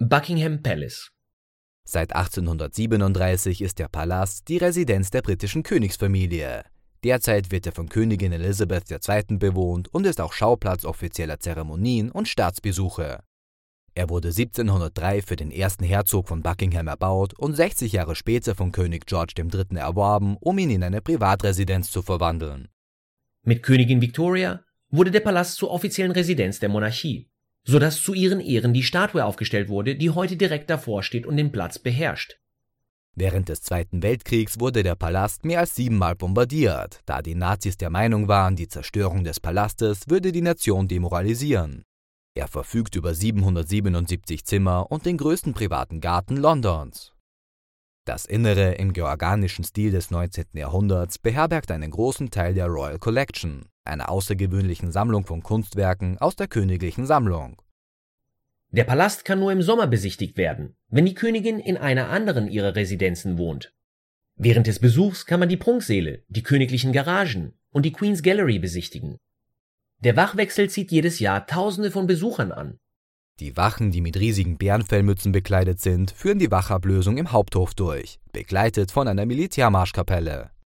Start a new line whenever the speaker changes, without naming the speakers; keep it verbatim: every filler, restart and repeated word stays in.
Buckingham Palace.
Seit achtzehnhundertsiebenunddreißig ist der Palast die Residenz der britischen Königsfamilie. Derzeit wird er von Königin Elisabeth der Zweite bewohnt und ist auch Schauplatz offizieller Zeremonien und Staatsbesuche. Er wurde siebzehnhundertdrei für den ersten Herzog von Buckingham erbaut und sechzig Jahre später von König George der Dritte erworben, um ihn in eine Privatresidenz zu verwandeln.
Mit Königin Victoria wurde der Palast zur offiziellen Residenz der Monarchie, sodass zu ihren Ehren die Statue aufgestellt wurde, die heute direkt davor steht und den Platz beherrscht.
Während des Zweiten Weltkriegs wurde der Palast mehr als siebenmal bombardiert, da die Nazis der Meinung waren, die Zerstörung des Palastes würde die Nation demoralisieren. Er verfügt über siebenhundertsiebenundsiebzig Zimmer und den größten privaten Garten Londons. Das Innere im georganischen Stil des neunzehnten Jahrhunderts beherbergt einen großen Teil der Royal Collection, einer außergewöhnlichen Sammlung von Kunstwerken aus der königlichen Sammlung.
Der Palast kann nur im Sommer besichtigt werden, wenn die Königin in einer anderen ihrer Residenzen wohnt. Während des Besuchs kann man die Prunksäle, die königlichen Garagen und die Queen's Gallery besichtigen. Der Wachwechsel zieht jedes Jahr Tausende von Besuchern an.
Die Wachen, die mit riesigen Bärenfellmützen bekleidet sind, führen die Wachablösung im Haupthof durch, begleitet von einer Militärmarschkapelle.